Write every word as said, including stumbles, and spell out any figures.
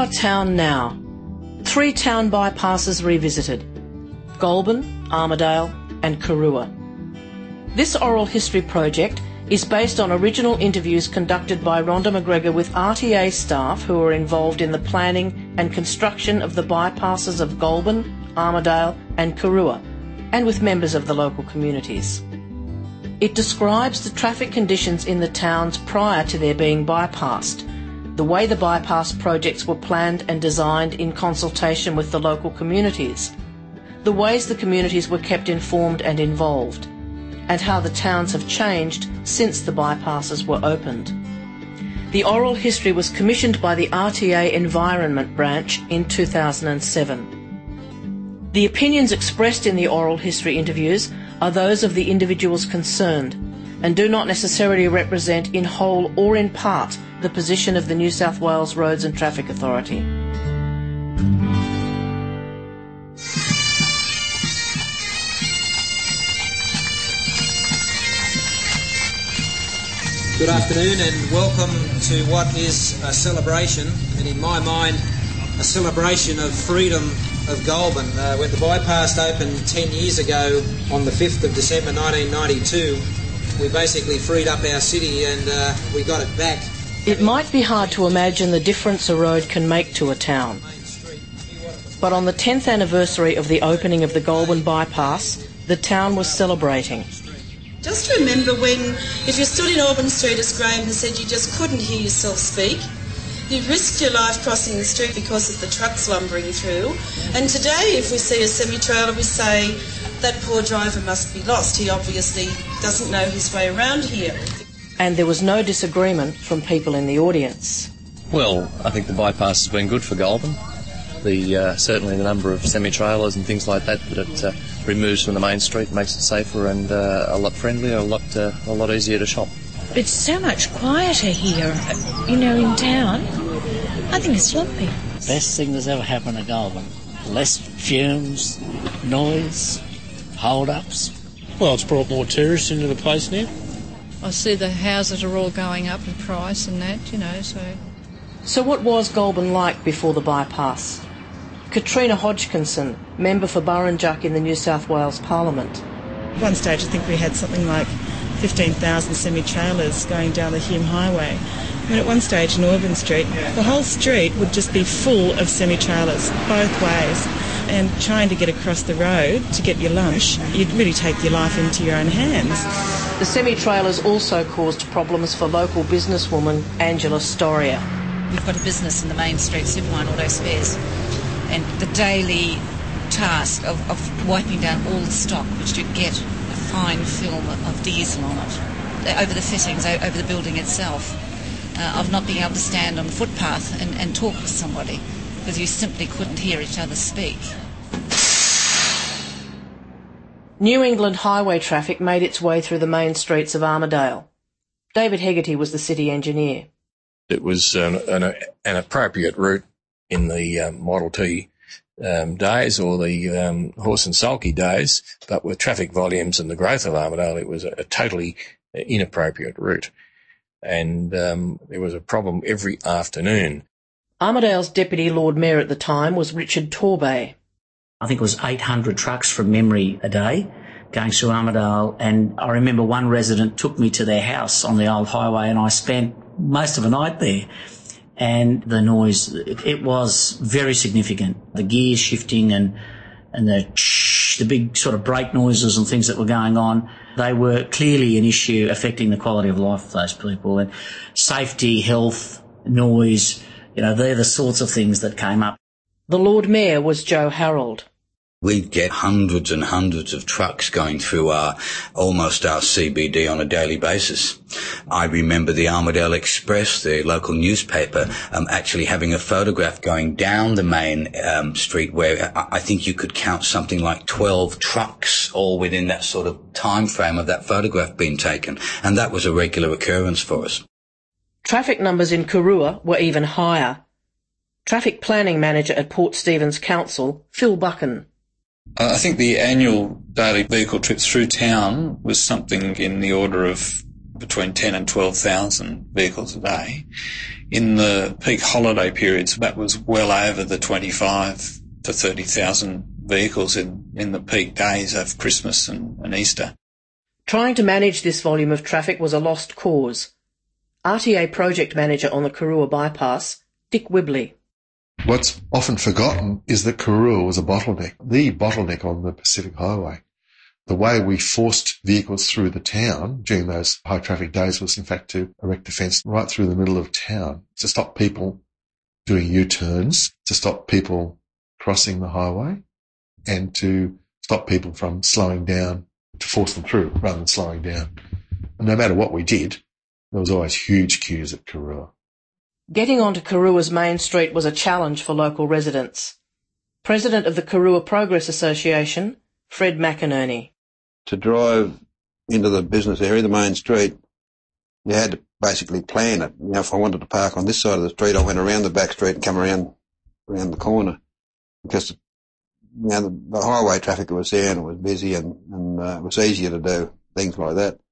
Our town now. Three town bypasses revisited: Goulburn, Armidale and Kurrua. This oral history project is based on original interviews conducted by Rhonda McGregor with R T A staff who were involved in the planning and construction of the bypasses of Goulburn, Armidale and Kurrua, and with members of the local communities. It describes the traffic conditions in the towns prior to their being bypassed, the way the bypass projects were planned and designed in consultation with the local communities, the ways the communities were kept informed and involved, and how the towns have changed since the bypasses were opened. The oral history was commissioned by the R T A Environment Branch in two thousand seven. The opinions expressed in the oral history interviews are those of the individuals concerned and do not necessarily represent in whole or in part the position of the New South Wales Roads and Traffic Authority. Good afternoon and welcome to what is a celebration, and in my mind a celebration of freedom of Goulburn. Uh, when the bypass opened ten years ago on the fifth of December nineteen ninety-two, we basically freed up our city and uh, we got it back. It might be hard to imagine the difference a road can make to a town. But on the tenth anniversary of the opening of the Goulburn bypass, the town was celebrating. Just remember when, if you stood in Auburn Street, as Graham has said, you just couldn't hear yourself speak. You risked your life crossing the street because of the trucks lumbering through. And today, if we see a semi-trailer, we say, that poor driver must be lost. He obviously doesn't know his way around here. And there was no disagreement from people in the audience. Well, I think the bypass has been good for Goulburn. The, uh, certainly the number of semi-trailers and things like that that it uh, removes from the main street makes it safer and uh, a lot friendlier, a lot uh, a lot easier to shop. It's so much quieter here, you know, in town. I think it's lovely. Best thing that's ever happened to Goulburn. Less fumes, noise, hold-ups. Well, it's brought more tourists into the place now. I see the houses are all going up in price and that, you know, so... So what was Goulburn like before the bypass? Katrina Hodgkinson, member for Burrinjuck in the New South Wales Parliament. At one stage I think we had something like fifteen thousand semi-trailers going down the Hume Highway. I mean, at one stage in Auburn Street, the whole street would just be full of semi-trailers, both ways. And trying to get across the road to get your lunch, you'd really take your life into your own hands. The semi-trailers also caused problems for local businesswoman Angela Storia. We've got a business in the main street, Supermine Auto Spares, and the daily task of, of wiping down all the stock, which would get a fine film of diesel on it, over the fittings, over the building itself, uh, of not being able to stand on the footpath and, and talk with somebody, because you simply couldn't hear each other speak. New England highway traffic made its way through the main streets of Armidale. David Hegarty was the city engineer. It was an, an, an appropriate route in the um, Model T um, days or the um, horse and sulky days, but with traffic volumes and the growth of Armidale, it was a, a totally inappropriate route. And um, there was a problem every afternoon. Armidale's Deputy Lord Mayor at the time was Richard Torbay. I think it was eight hundred trucks from memory a day going through Armidale, and I remember one resident took me to their house on the old highway and I spent most of a night there. And the noise, it, it was very significant. The gears shifting and and the shh, the big sort of brake noises and things that were going on, they were clearly an issue affecting the quality of life of those people. And safety, health, noise, you know, they're the sorts of things that came up. The Lord Mayor was Joe Harold. We'd get hundreds and hundreds of trucks going through our, almost our C B D on a daily basis. I remember the Armidale Express, the local newspaper, um, actually having a photograph going down the main um, street where I think you could count something like twelve trucks all within that sort of time frame of that photograph being taken. And that was a regular occurrence for us. Traffic numbers in Kurrua were even higher. Traffic Planning Manager at Port Stephens Council, Phil Buchan. Uh, I think the annual daily vehicle trips through town was something in the order of between ten and twelve thousand vehicles a day. In the peak holiday periods, that was well over the twenty-five to thirty thousand vehicles in, in the peak days of Christmas and, and Easter. Trying to manage this volume of traffic was a lost cause. R T A project manager on the Karua bypass, Dick Wibley. What's often forgotten is that Karua was a bottleneck, the bottleneck on the Pacific Highway. The way we forced vehicles through the town during those high traffic days was in fact to erect a fence right through the middle of town to stop people doing U-turns, to stop people crossing the highway, and to stop people from slowing down, to force them through rather than slowing down. And no matter what we did, there was always huge queues at Karua. Getting onto Karua's main street was a challenge for local residents. President of the Karua Progress Association, Fred McInerney. To drive into the business area, the main street, you had to basically plan it. You know, if I wanted to park on this side of the street, I went around the back street and come around around the corner because, you know, the, the highway traffic was there and it was busy and, and uh, it was easier to do things like that.